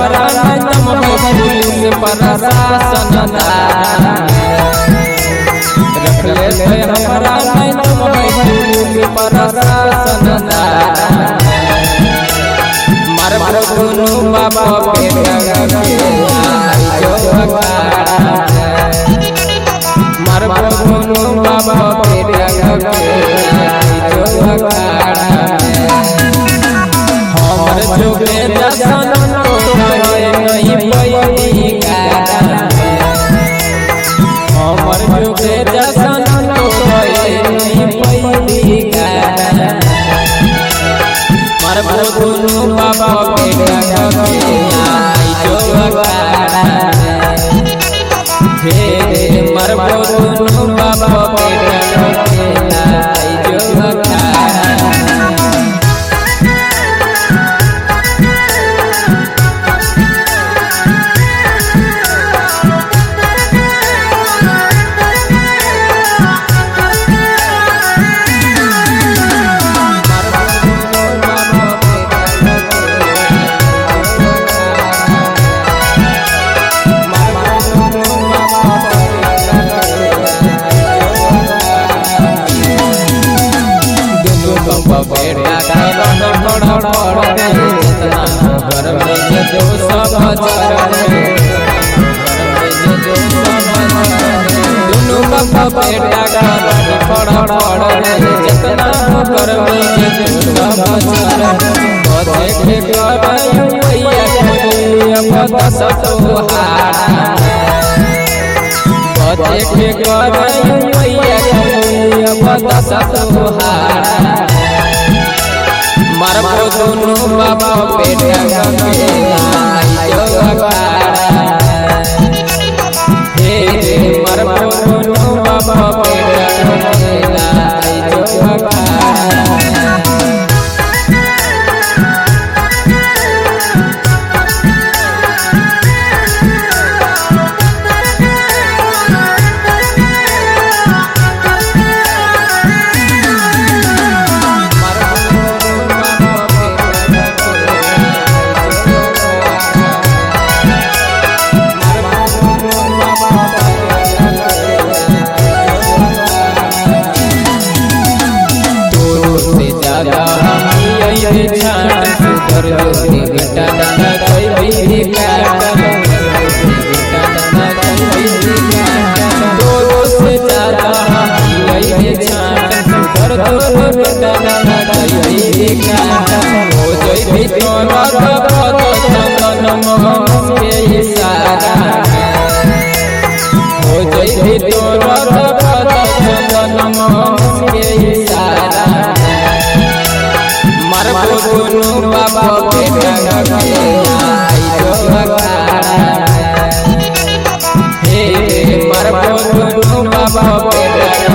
हमरा तुम पुलिस प्रशासन रख ले हमरा तुम पुलिस प्रशासन मार दुनु बाप बेटा मार दुनु बाप बेटा हमर चुके दर्शन नहीं पैगा हमर चुके दर्शन नहीं पैगा मार दुनु बाप बेटा मार दुनु बाप बेटा बड़ा बड़ा जितना घर में जो सब दुनु बाप बेटा बड़ा बड़ा जितना घर में जो सब देखे भैया मार दुनु बाप बेटा मार दुनु बाप मार दुनु बाप बेटा